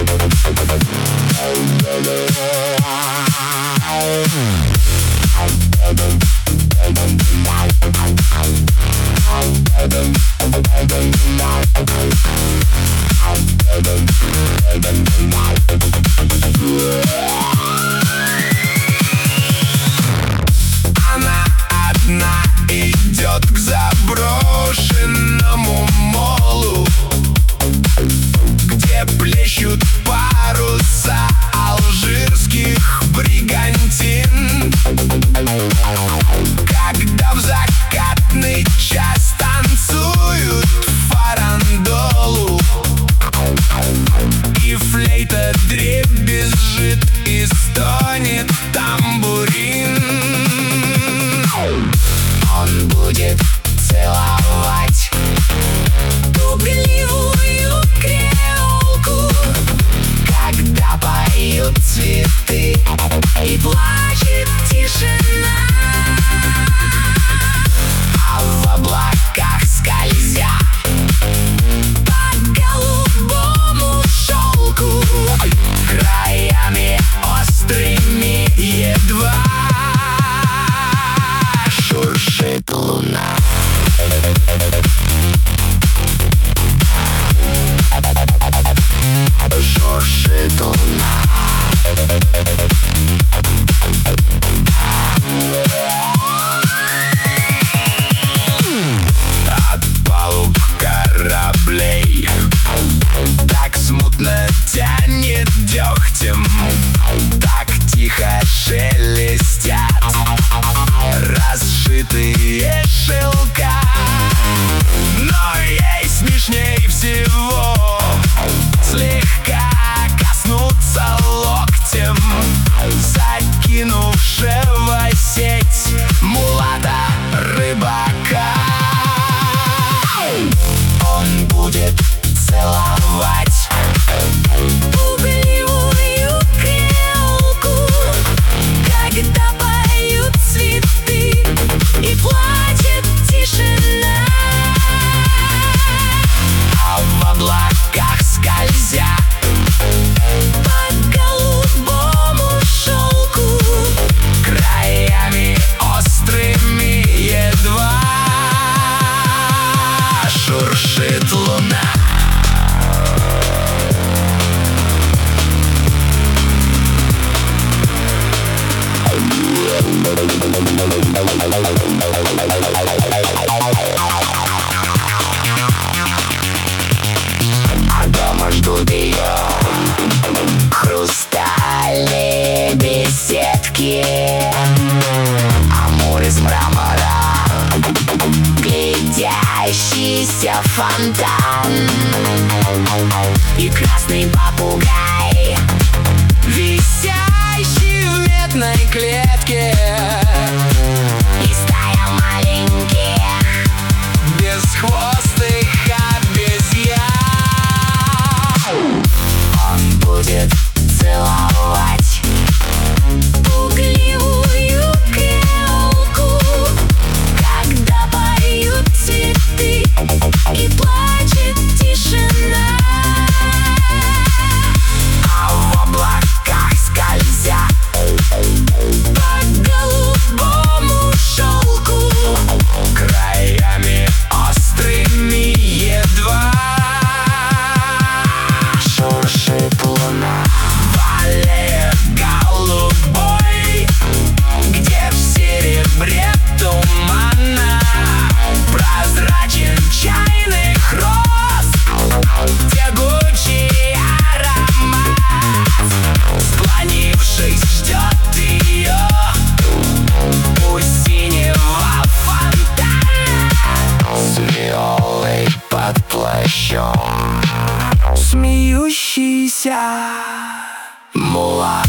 Она одна идет к заброшенному молу, где плещут паруса алжирских бригантин. Когда в закатный час танцуют фарандолу, и флейта дребезжит, и стонет тамбурин. Он будет целовать пугливую креолку, когда поют цветы и плачет тишина. А в облаках скользя по голубому шелку, краями острыми едва шуршит луна. Шуршит луна. От палуб кораблей так смутно тянет дегтем, так тихо шелестят расшитые шелка. Но ей смешней всего слегка коснуться локтем закинувшего сеть мулата-рыбака. Он будет целовать пугливую креолку, когда поют цветы и плачет тишина. А в облаках скользя по голубому шелку, краями острыми едва шуршит луна. А дома ждут ее хрустальные беседки, амур из мрамора, глядящийся фонтан и красный попугай, висящий в медной клетке, и стая маленьких бесхвостых обезьян. Он будет целовать пугливую креолку, когда поют цветы и плачет тишина. А в облаках скользя по голубому шелку, краями острыми едва шуршит луна. В аллее голубой, где в серебре тумана прозрачен чайных роз, тягучий аромат. Склонившись, ждет ее у синего фонтана, с виолой под плащом смеющийся мулат.